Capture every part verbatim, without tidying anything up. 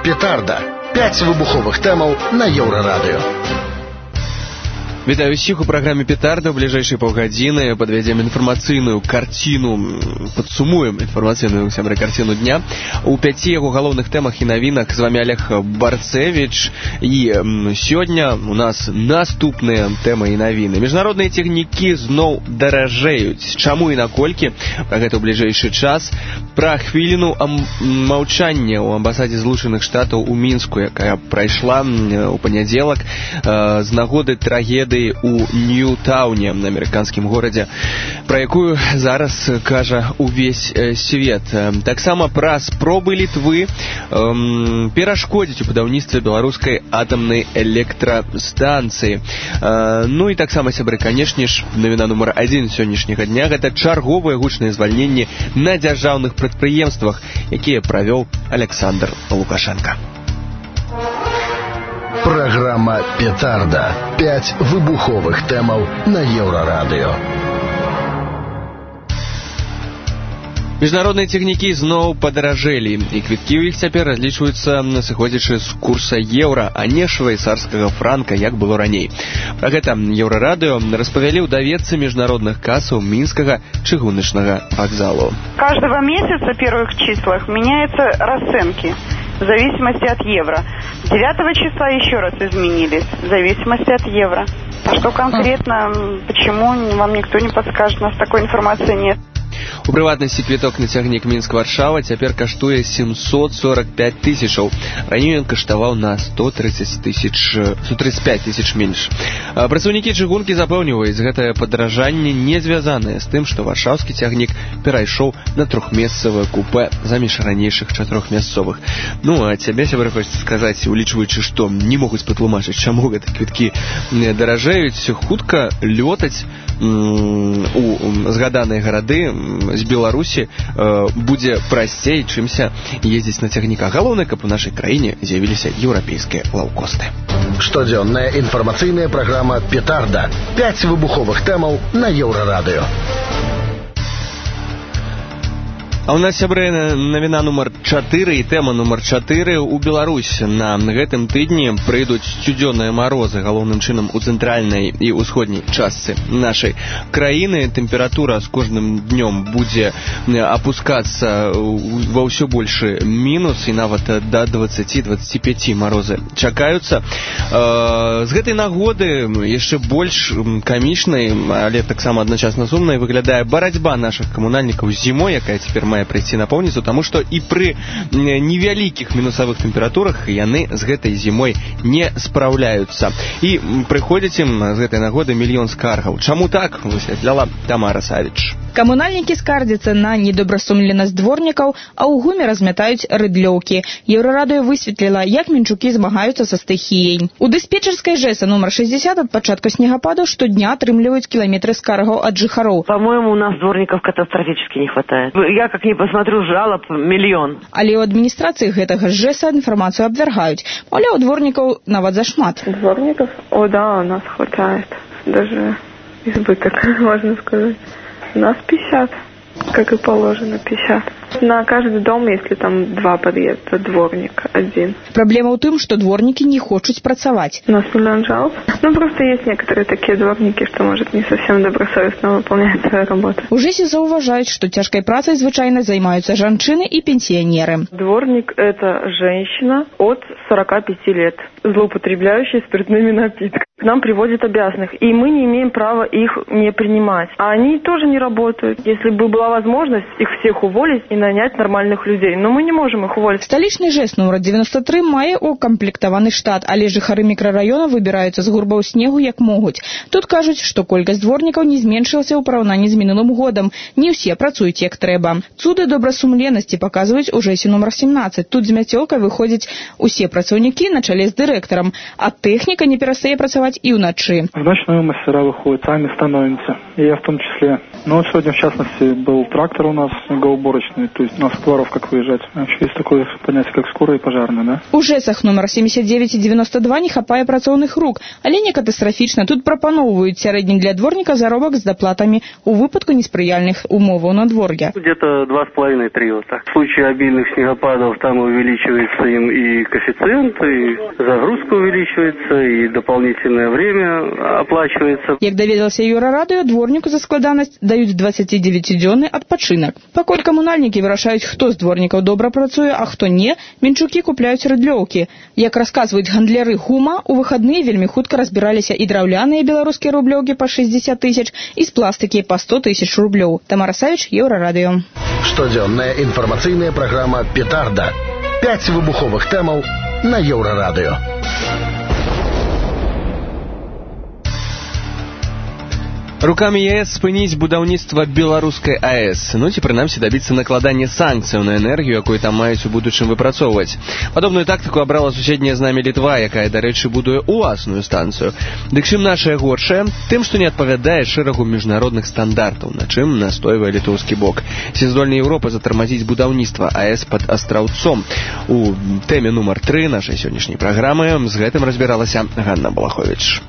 «Петарда». Пять выбуховых тэмаў на Еўрарадыё. Вітаю ўсіх у праграме «Петарда». У бліжэйшай паўгадзіны падвядзем інфармацыйную карціну, падсумуем інфармацыйную сябры карціну дня. У пяці яго галоўных тэмах і навінах з вамі Олег Барцевіч. І сёння у нас наступныя тэмы і навіны. Міжнародныя цягнікі зноў даражэюць. Чаму і наколькі? Пра гэта ў бліжэйшы час. Пра хвіліну маўчання ў амбасадзе Злучаных Штатаў у Мінску, якая прайшла ў панядзелак з нагоды трагедыі у Ньютауне, на амерыканскім горадзе, пра якую зараз кажа увесь свет. Таксама пра спробы Літвы эм, перашкодзіць у будаўніцтве беларускай атамнай электрастанцыі. Э, ну і таксама, сябры, канешне ж, навіна нумар адзін сённяшняга дня — гэта чарговыя гучныя звальненні на дзяржаўных прадпрыемствах, якія правёў Александр Лукашенко. Программа «Петарда». Пять выбуховых тэмаў на Еўрарадыё. Міжнародныя цягнікі зноў падаражэлі, і квіткі ў іх цяпер разлічваюцца сыходзячы з курса еўра, а не швейцарскага франка, як было раней. Пра гэта Еўрарадыё распавялі ў даведцы міжнародных касаў Мінскага чыгуначнага вакзалу. Каждого месяца в первых числах меняются расценки в зависимости от евро. девятого числа еще раз изменились в зависимости от евро. А что конкретно, почему, вам никто не подскажет, у нас такой информации нет. У прыватнасці квіток на цягнік Мінск-Варшава цяпер каштуе семьсот сорок пять тысячаў. Раней ён каштаваў на сто тридцать тысяч, сто тридцать пять тысяч менш. Працаўнікі чыгункі запэўніваюць, гэтае падаражанне не звязанае з тым, што варшаўскі цягнік перайшоў на трохмесцавае купе замеж ранейшых чатырохмесцовых. Ну, а цябе, сябры, хочацца сказаць, улічваючы, што не могуць патлумачыць, чаму гэта квіткі даражэюць, хутка лётаць у згаданыя гарады з Беларусі э, будзе прасцей, чымся ездзіць на цягніках. Галоўнае, каб у нашай краіне з'явіліся еўрапейскія лоўкосты. Штодзённая інфармацыйная праграма «Петарда». Пять выбуховых тэмаў на Еўрарадыё. А у нас, сябры, навіна нумар чатыры і тэма нумар чатыры. У Беларусь на гэтым тыдні прыйдуць сцюдзёныя марозы, галоўным чынам у цэнтральнай і ўсходняй частцы нашай краіны. Тэмпература з кожным днём будзе апускацца ва ўсё большы мінус, і нават да двадцати — двадцати пяти марозы чакаюцца. З гэтай нагоды яшчэ больш камічнай, але таксама адначасна сумнай выглядае барацьба нашых камунальнікаў з зімой, якая цяпер мае прыйсці напоўніцу, таму што і пры невялікіх мінусавых тэмпературах яны з гэтай зімой не спраўляюцца. І прыходзіць ім з гэтай нагоды мільён скаргаў. Чаму так, высвятляла Тамара Савіч. Камунальнікі скардзяцца на недобрасумленасць дворнікаў, а ў гуме размятаюць рыдлёўкі. Еўрарадыё высветліла, як мінчукі змагаюцца са стыхіяй. У дыспетчерскай ЖЭСа нумар шестьдесят ад пачатку снегападу штодня атрымліваюць кіламетры скаргаў ад жыхароў. По-моему, у нас дворников катастрофически не хватает. Я как не посмотрю, жалоб миллион. Але ў адміністрацыі гэтага ЖЭСа информацию абвяргаюць. Маўляў, дворникаў нават зашмат. Дворников? О, да, у нас хватает. Даже избыток, можно сказать. У нас пятьдесят, как и положено, пятьдесят. На каждый дом, если там два подъезда, дворник один. Проблема ў тым, што дворники не хочуць працаваць. У нас миллион жалоб. Ну, просто есть некоторые такие дворники, что, может, не совсем добросовестно выполняют свою работу. У ЖЭСе заўважаюць, што цяжкай працай звычайна займаюцца жанчыны і пенсіянеры. Дворник – это женщина от сорока пяти лет, злоупотребляющая спиртными напитками. К нам приводят обязанных, и мы не имеем права их не принимать. А они тоже не работают. Если бы была возможность их всех уволить и нанять нормальных людей, но мы не можем их уволить. Сталічны ЖЭС нумар девяносто три мае укамплектаваны штат, але жыхары мікрараёна выбіраюцца з гурбаў снегу як могуць. Тут кажуць, што колькасць дворнікаў не зменшылася ў параўнанні з мінулым годам. Не ўсе працуюць як трэба. Цуды добрасумленнасці паказваюць у ЖЭСе нумар семнадцать. Тут з мяцёлкай выходзяць усе працаўнікі на чале з дырэктарам, а тэхніка не перастае працаваць працаваць і ўначы. В ночную мастера выходят, сами становимся. И я в том числе. Ну, сегодня, в частности, был трактор у нас снегоуборочный, то есть у нас в Поваров как выезжать. Вообще есть такое понятие, как скорая и пожарная, да? У ЖЭСах номер семьдесят девять и девяносто два не хапае працоўных рук, але не катастрафічна. Тут прапаноўваюць сярэдні для дворника заробак з доплатами у выпадку неспрыяльных умоваў надвор'я. Где-то два с половиной три вот так. В случае обильных снегопадов там увеличивается им и коэффициент, и загрузка увеличивается, и дополнительное время оплачивается. Як даведалася Еўрарадыё, дворніку за складанасць даюць дваццацідзевяцідзённы адпачынак. Пакуль камунальнікі вырашаюць, хто з дворнікаў добра працуе, а хто не, менчукі купляюць рыдлёўкі. Як расказваюць гандляры ГУМа, у выхадныя вельмі хутка разбіраліся і драўляныя беларускія рублёўкі па шэсцьдзесят тысяч, і з пластыкі па сто тысяч рублёў. Тамара Савіч, Еўрарадыё. Штодзённая інфармацыйная праграма «Петарда». Пяць выбуховых тэмаў на Еўрарадыё. Руками ЕС спыніць будаўніцтва беларускай АЭС, ну ці прынамсі дабіцца накладання санкцыяў на энергію, якую там маюць у будучым выпрацоўваць. Падобную тактыку абрала суседняя з намі Літва, якая, дарэчы, будуе уласную станцыю. Дык чым нашая горшая? Тым, што не адпавядае шэрагу міжнародных стандартаў, на чым настойвае літоўскі бок. Ці здольная Еўропа затармазіць будаўніцтва АЭС пад Астраўцом? У тэме нумар тры нашай сённяшняй праграмы з гэтым разбіралася Ганна Балаховіч.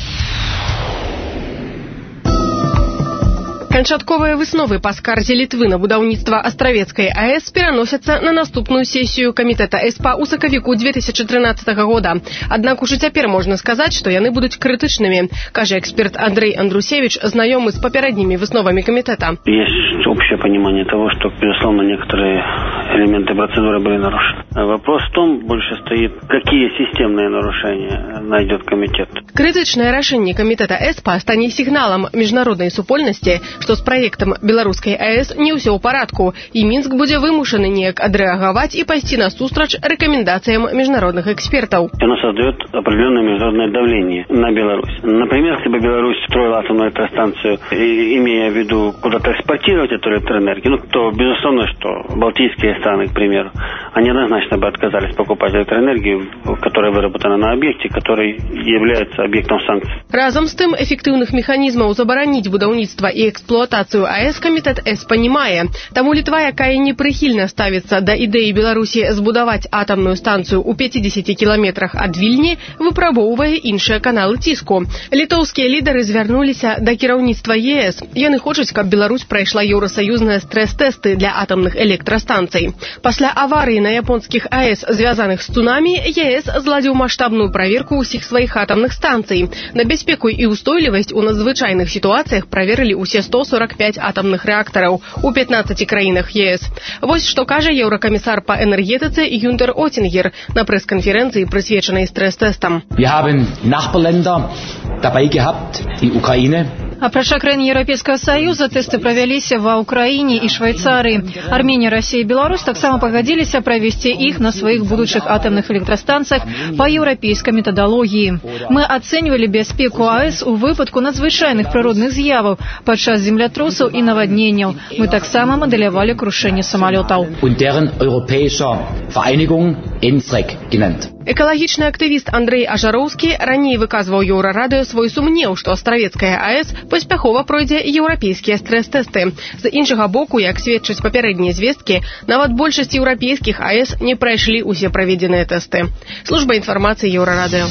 Канчатковыя высновы па скарзе Літвы на будаўніцтва Астравецкай АЭС пераносяцца на наступную сесію камітэта ЭСПА ў сакавіку две тысячи тринадцатого года. Аднак ужо цяпер можна сказаць, што яны будуць крытычнымі, кажа эксперт Андрей Андрусевич, знаёмы з папярэднімі высновамі комитета. Есть общее понимание того, что, безусловно, некоторые элементы процедуры были нарушены. Вопрос в том, больше стоит, какие системные нарушения найдет комитет. Крытычнае рашэнне камітэта ЭСПА стане сігналам міжнароднай супольнасці, што з праектам беларускай АЭС не ўсё ў парадку, і Мінск будзе вымушаны неяк адрэагаваць і пайсці насустрач рэкамендацыям міжнародных экспертаў. Оно создает определенное международное давление на Беларусь. Например, если бы Беларусь строила атомную электростанцию, имея в виду куда-то экспортировать эту электроэнергию, ну, то безусловно, что балтийские страны, к примеру, они однозначно бы отказались покупать электроэнергию, которая выработана на объекте, который является объектом санкций. Разом з тым, эфектыўных механізмаў забараніць будаўніцтва і эксплуатацыю АЭС камітэт ЭСПА не мае. Таму Літва, якая непрыхільна ставіцца да ідэі Беларусі збудаваць атамную станцыю ў пяцідзесяці кіламетрах ад Вільні, выпрабоўвае іншыя каналы ціску. Літоўскія лідары звярнуліся да кіраўніцтва ЕС. Яны хочуць, каб Беларусь прайшла еўрасаюзныя стрэс-тэсты для атамных электрастанцый. Пасля аварыі на японскіх АЭС, звязаных з цунамі, ЕС зладзіў маштабную праверку ўсіх сваіх атамных станцый. На бяспеку і ўстойлівасць у надзвычайных сітуацыях праверылі ўсе сто сорок пять атамных рэактараў у пятнадцати краінах ЕС. Вось што кажа еўракамісар па энергетыцы Юнтер Оттингер на прэс-канферэнцыі, прысвечанай стрэс-тэстам. Wir haben Nachbarländer dabei gehabt, die Ukraine. Апрача краін Еўрапейскага Саюза тэсты правяліся ва Ўкраіне і Швейцарыі. Арменія, Расія і Беларусь таксама пагадзіліся правесці іх на сваіх будучых атамных электрастанцыях па еўрапейскай метадалогіі. Мы ацэньвалі бяспеку АЭС у выпадку надзвычайных прыродных з'яваў падчас землятрусаў і навадненняў. Мы таксама мадэлявалі крушэнне самалётаў. Und deren europäischer Vereinigung ENSREG genannt. Экалагічны актывіст Андрей Ажароўскі раней выказваў Еўрарадыё свой сумнеў, што Астравецкая АЭС паспяхова пройдзе еўрапейскія стрэс-тэсты. З іншага боку, як сведчаць папярэднія звесткі, нават большасць еўрапейскіх АЭС не прайшлі ўсе праведзеныя тэсты. Служба інфармацыі Еўрарадыё.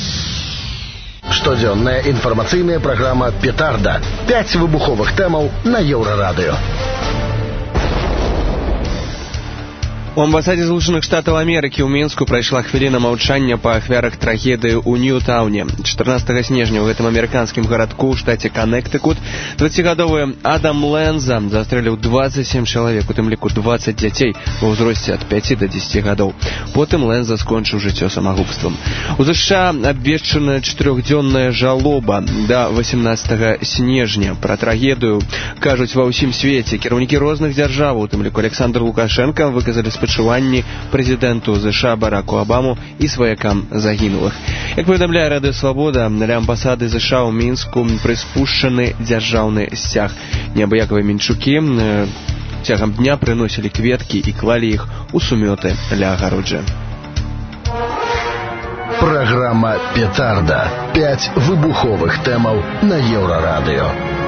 Штодзённая інфармацыйная праграма «Петарда». Пяць выбуховых тэмаў на Еўрарадыё. У амбасадзе Злучаных Штатаў Амерыкі ў Мінску прайшла хвіліна маўчання па ахвярах трагедыі ў Ньютаўне. чатырнаццатага снежня ў гэтым амерыканскім гарадку ў штаце Каннектыкут дваццацігадовы Адам Ленза застрэліў дваццаць сем чалавек, у тым ліку дваццаць дзяцей ва ўзросце ад пяці да дзесяці гадоў. Потым Ленза скончыў жыццё самагубствам. У ЗША абвешчана чатырохдзённая жалоба да васемнаццатага снежня. Пра трагедыю кажуць ва ўсім свеце. Кіраўнікі розных дзяржаў, у тым ліку Александр Лукашенко, выказалі спачуванні прэзідэнту ЗША Бараку Абаму і сваякам загінулых. Як паведамляе Радыё Свабода, ля амбасады ЗША ў Мінску прыспушчаны дзяржаўны сцяг. Неабыякавыя мінчукі цягам дня прыносілі кветкі і клалі іх у сумёты ля агароджы. Праграма «Петарда». Пяць выбуховых тэмаў на Еўрарадыё.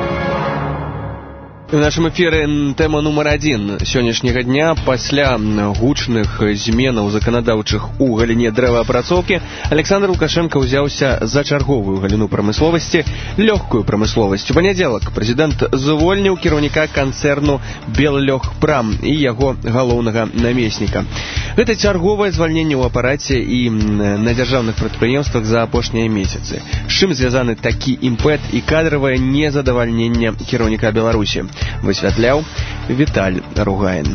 В нашем эфире тема номер один сённяшняга дня. Пасля гучных зменаў заканадаўчых у галіне дрэваапрацоўкі Александр Лукашенко ўзяўся за чарговую галіну прамысловасці — лёгкую прамысловасць. У панядзелак прэзідэнт звольніў кіраўніка канцэрну «Беллёгпрам» і яго галоўнага намесніка. Гэта чарговае звальненне ў апараце і на дзяржаўных прадпрыемствах за апошнія месяцы. З чым звязаны такі імпэт і кадравае незадавальненне кіраўніка Беларусі? Высвятляў Віталь Ругаін.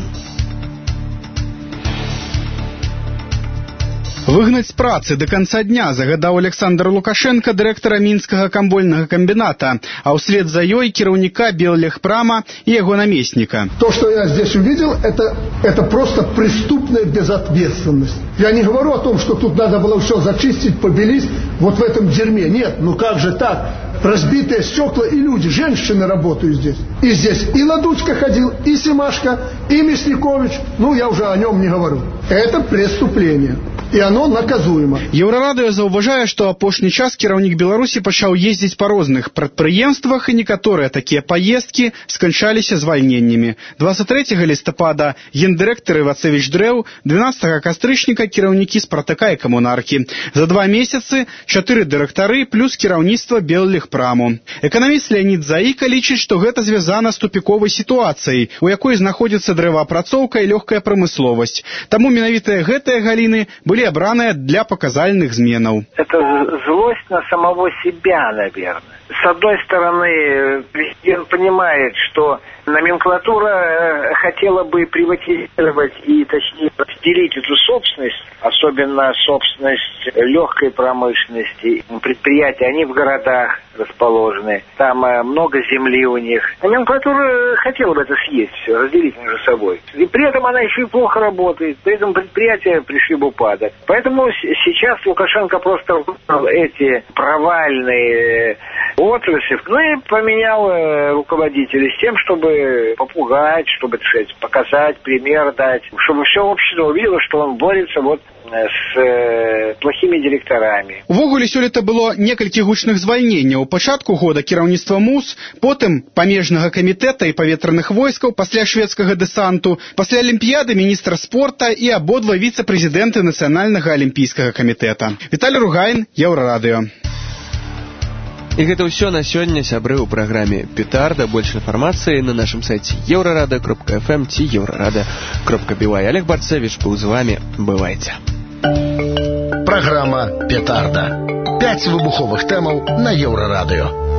Выгнаць з працы до конца дня загадаў Александр Лукашенко, дырэктара мінскага камбольнага комбината, а ўслед за ёй кіраўніка Беллёгпрама и его наместника. То, что я здесь увидел, это, это просто преступная безответственность. Я не говорю о том, что тут надо было все зачистить, побелить вот в этом дерьме. Нет, ну как же так? Разбитые стекла и люди, женщины работают здесь. И здесь и Ладучка ходил, и Семашко, и Мясникович. Ну, я уже о нем не говорю. Это преступление. И оно наказуемо. Еўрарадыё заўважае, што апошні час кіраўнік Беларусі пачаў ездзіць па розных прадпрыемствах, і некаторыя такія паездкі сканчаліся звальненнямі. двадцать третьего лістапада гендырэктар Івацевіч Дрэў, двенадцатого кастрычніка кіраўнікі Спартака і Камунаркі. За два месяцы чатыры дырэктары плюс кіраўніцтва Беллёгпраму. Эканаміст Леонид Заіка лічыць, што гэта звязана з тупіковай сітуацыяй, у якой знаходзіцца дрэваапрацоўка і лёгкая прамысловасць. Таму менавіта гэтыя галіны былі обраны для показальных зменаў. Это злость на самого себя, наверное. С одной стороны, президент понимает, что номенклатура хотела бы приватизировать и, точнее, разделить эту собственность, особенно собственность легкой промышленности. Предприятия, они в городах расположены, там много земли у них. Номенклатура хотела бы это съесть, все, разделить между собой. И при этом она еще и плохо работает, при этом предприятия пришли в упадок. Поэтому сейчас Лукашенко просто выбрал эти провальные отрасли, ну и поменял э, руководителей с тем, чтобы попугать, чтобы, так сказать, показать, пример дать, чтобы все общество увидело, что он борется вот с э, плохими директорами. Увогуле сёлета было некалькі гучных звальненняў. У пачатку года кіраўніцтва МУС, потым памежнага камітэта і паветраных войскаў, пасля шведскага дэсанту, пасля алімпіяды міністра спорта і абодва віцэ-прэзідэнты нацыянальнага алімпійскага камітэта. Віталь Ругаін, Еўрарадыё. І гэта ўсё на сёння, сябры, у праграме «Петарда». Больш інфармацыі на нашым сайце еўрарадыё кропка эф эм ці еўрарадыё кропка би вай. Олег Барцевич быў з вамі. Бывайце. Праграма «Петарда». Пяць выбуховых тэмаў на Еўрарадыё.